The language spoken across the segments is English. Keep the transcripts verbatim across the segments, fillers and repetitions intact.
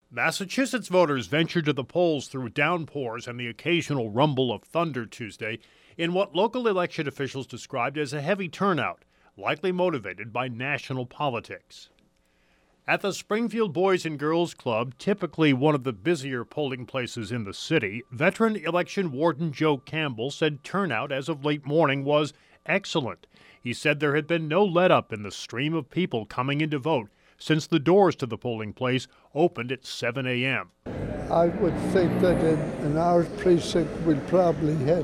Massachusetts voters ventured to the polls through downpours and the occasional rumble of thunder Tuesday in what local election officials described as a heavy turnout, likely motivated by national politics. At the Springfield Boys and Girls Club, typically one of the busier polling places in the city, veteran election warden Joe Campbell said turnout as of late morning was excellent. He said there had been no let-up in the stream of people coming in to vote since the doors to the polling place opened at seven a.m. I would think that in, in our precinct we'll probably hit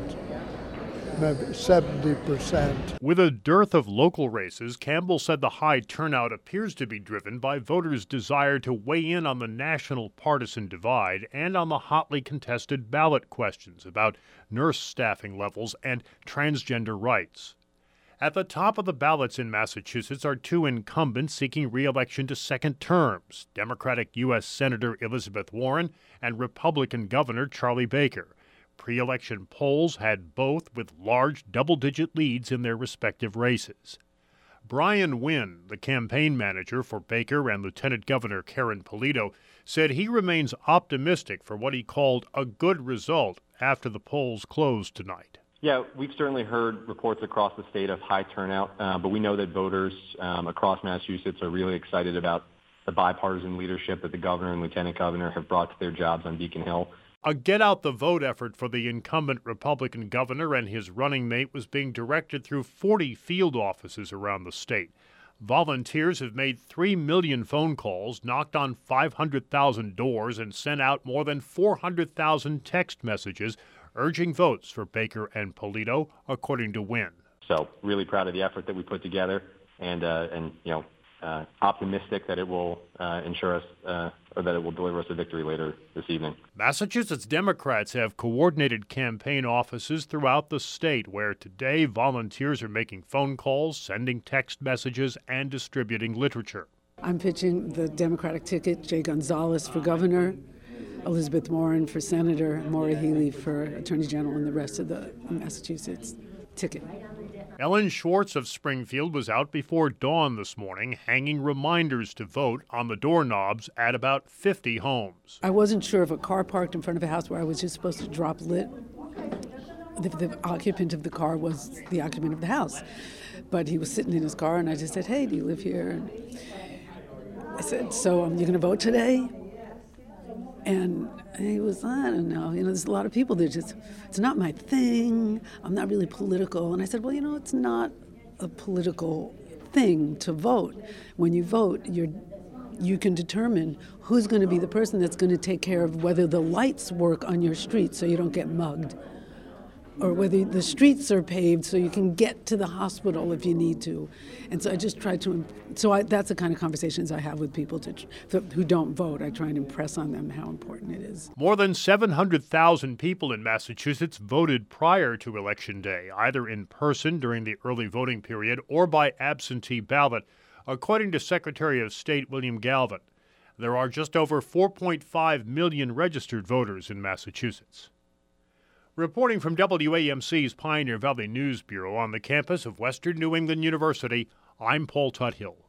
maybe seventy percent. With a dearth of local races, Campbell said the high turnout appears to be driven by voters' desire to weigh in on the national partisan divide and on the hotly contested ballot questions about nurse staffing levels and transgender rights. At the top of the ballots in Massachusetts are two incumbents seeking re-election to second terms, Democratic U S Senator Elizabeth Warren and Republican Governor Charlie Baker. Pre-election polls had both with large double-digit leads in their respective races. Brian Wynn, the campaign manager for Baker and Lieutenant Governor Karen Polito, said he remains optimistic for what he called a good result after the polls closed tonight. Yeah, we've certainly heard reports across the state of high turnout, uh, but we know that voters um, across Massachusetts are really excited about the bipartisan leadership that the governor and lieutenant governor have brought to their jobs on Beacon Hill. A get-out-the-vote effort for the incumbent Republican governor and his running mate was being directed through forty field offices around the state. Volunteers have made three million phone calls, knocked on five hundred thousand doors, and sent out more than four hundred thousand text messages urging votes for Baker and Polito, according to Wynn. So really proud of the effort that we put together and, uh, and you know, uh, optimistic that it will uh, ensure us uh, or that it will deliver us a victory later this evening. Massachusetts Democrats have coordinated campaign offices throughout the state where today volunteers are making phone calls, sending text messages, and distributing literature. I'm pitching the Democratic ticket, Jay Gonzalez for governor, Elizabeth Warren for senator, Maura Healey for attorney general, and the rest of the Massachusetts ticket. Ellen Schwartz of Springfield was out before dawn this morning, hanging reminders to vote on the doorknobs at about fifty homes. I wasn't sure if a car parked in front of a house where I was just supposed to drop lit, the, the occupant of the car was the occupant of the house. But he was sitting in his car, and I just said, hey, do you live here? And I said, so um, you're going to vote today? And he was, I don't know, you know, there's a lot of people that just, it's not my thing, I'm not really political. And I said, well, you know, it's not a political thing to vote. When you vote, you're, you can determine who's going to be the person that's going to take care of whether the lights work on your street so you don't get mugged, or whether the streets are paved so you can get to the hospital if you need to. And so I just try to, so I, that's the kind of conversations I have with people to, who don't vote. I try and impress on them how important it is. More than seven hundred thousand people in Massachusetts voted prior to Election Day, either in person during the early voting period or by absentee ballot, according to Secretary of State William Galvin. There are just over four point five million registered voters in Massachusetts. Reporting from W A M C's Pioneer Valley News Bureau on the campus of Western New England University, I'm Paul Tuthill.